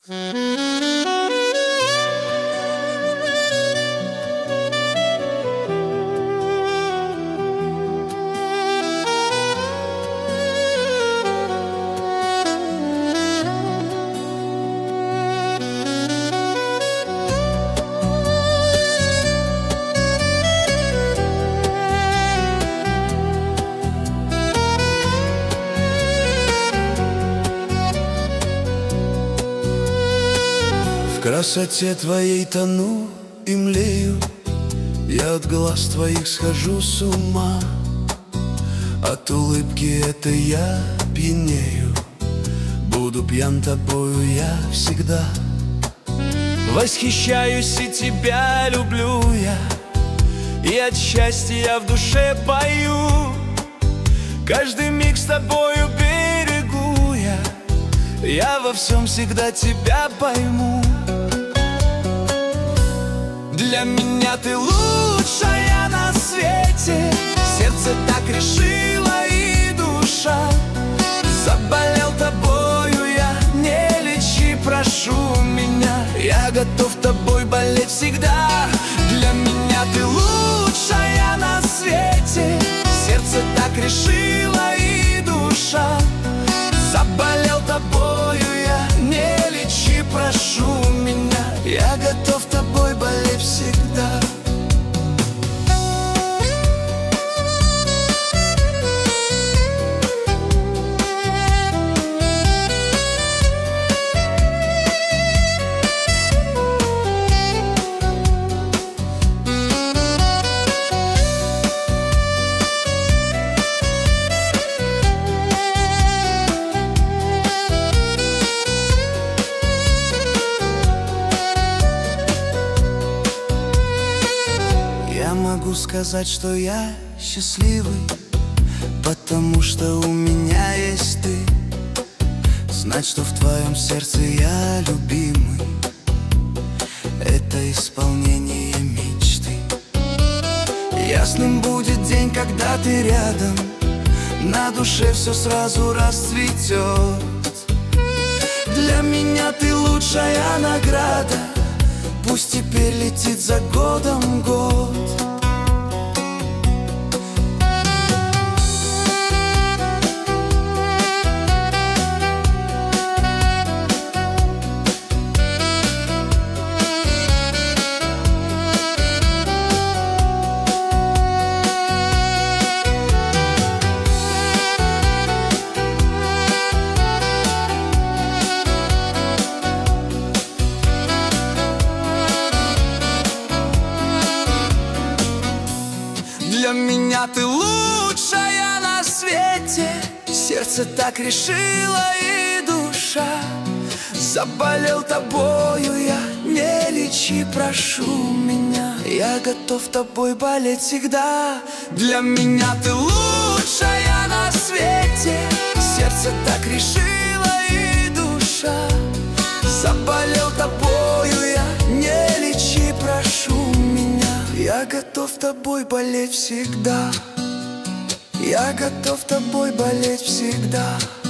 В красоте твоей тону и млею, я от глаз твоих схожу с ума. От улыбки этой я пьянею, буду пьян тобою я всегда. Восхищаюсь и тебя люблю я, и от счастья я в душе пою. Каждый миг с тобою берегу я во всем всегда тебя пойму. Для меня ты лучшая на свете, сердце так решило и душа. Заболел тобою я, не лечи, прошу меня, я готов тобой болеть всегда. Для меня ты лучшая на свете, сердце так решило и душа. Заболел тобою я, не лечи, прошу меня, я готов тобой болеть всегда. Я могу сказать, что я счастливый, потому что у меня есть ты. Знать, что в твоем сердце я любимый, это исполнение мечты. Ясным будет день, когда ты рядом, на душе все сразу расцветет. Для меня ты лучшая награда, пусть теперь летит за годом год. Для меня ты лучшая на свете, сердце так решило и душа. Заболел тобою я, не лечи, прошу меня, я готов тобой болеть всегда. Для меня ты лучшая на свете, сердце так решило и душа. Заболел тобою я, не лечи, прошу меня, я готов тобой болеть всегда. Я готов тобой болеть всегда.